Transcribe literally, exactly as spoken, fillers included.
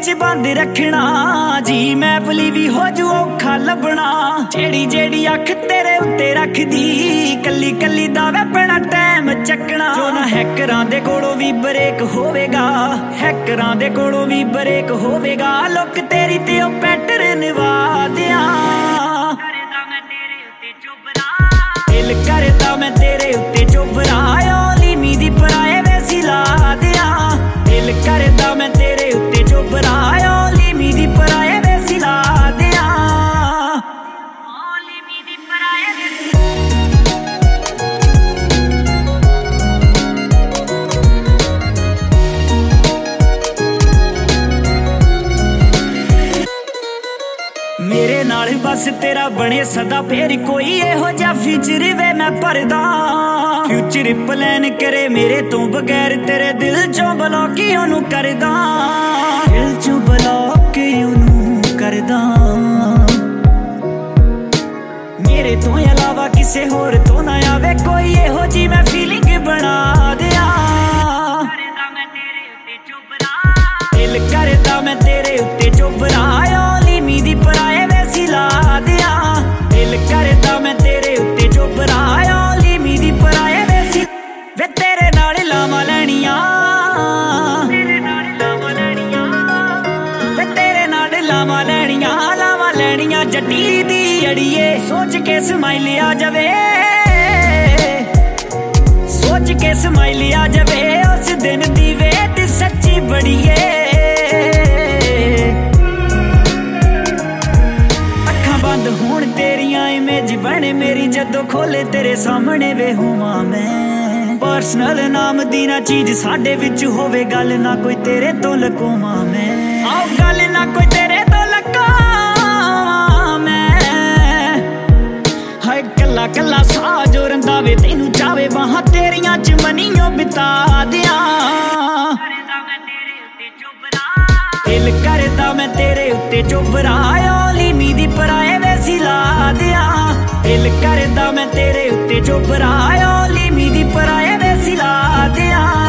विच बंद रखना जी मैपली भी हो जू औखा लभना जेड़ी जेड़ी अख तेरे उत्ते रखदी कली कली दा वैपना टाइम चकना जो ना हैकरां दे कोलों भी ब्रेक होवेगा हैकरां दे कोलों भी ब्रेक होवेगा लुक तेरी ते ओ पैटर्न वादियां दिल करदा मैं तेरे उत्ते चोबरा ओली मीदी पराए वैसी ला दियां दिल करदा मैं तेरे उत्ते चोबरा ओली मीदी पराए वैसी ला दियां ओली मीदी पराए मेरे नाल बस तेरा बने सदा फेर कोई एहो जा फ्यूचर वे मैं भरदा फ्यूचर प्लान करे मेरे तो बगैर तेरे दिल चों ब्लॉक ही ओनू करदा दिल चों ब्लॉक ही ओनू करदा मेरे तो अलावा किसे होर तो ना आवे कोई एहो जी मैं फीलिंग बना दिया दिल करदा मैं तेरे उत्ते चोबरा ओली मीदी पराए वैसी ला दिया दिल करदा मैं तेरे उत्ते चोबरा ओली मीदी पराए वैसी वे तेरे नाल लावां लैणियां वे तेरे नाल लावां लैणियां लावां लैणियां जट्टी दी अड़िए सोच के स्माइल आ जावे सोच के स्माइल आ जावे उस दिन दी वेट सच्ची बड़ी है बंद होण तेरियां इमेज बने मेरी जदों खोले तेरे सामने वे होवां मैं पर्सनल नाम दी ना चीज साडे विच होवे गल ना कोई तेरे तो लकोवां मैं आओ गल ना कोई तेरे तो लकोवां मैं हाय कल्ला कल्ला सा जो रंदावे तैनू चावे बाहां तेरियां च मनियो बिता दियां दिल करदा मैं तेरे उत्ते चोबरा ओली मीदी पराए वैसी ला दियां दिल करदा मैं तेरे उत्ते चोबरा ओली मीदी पराए वैसी ला दियां।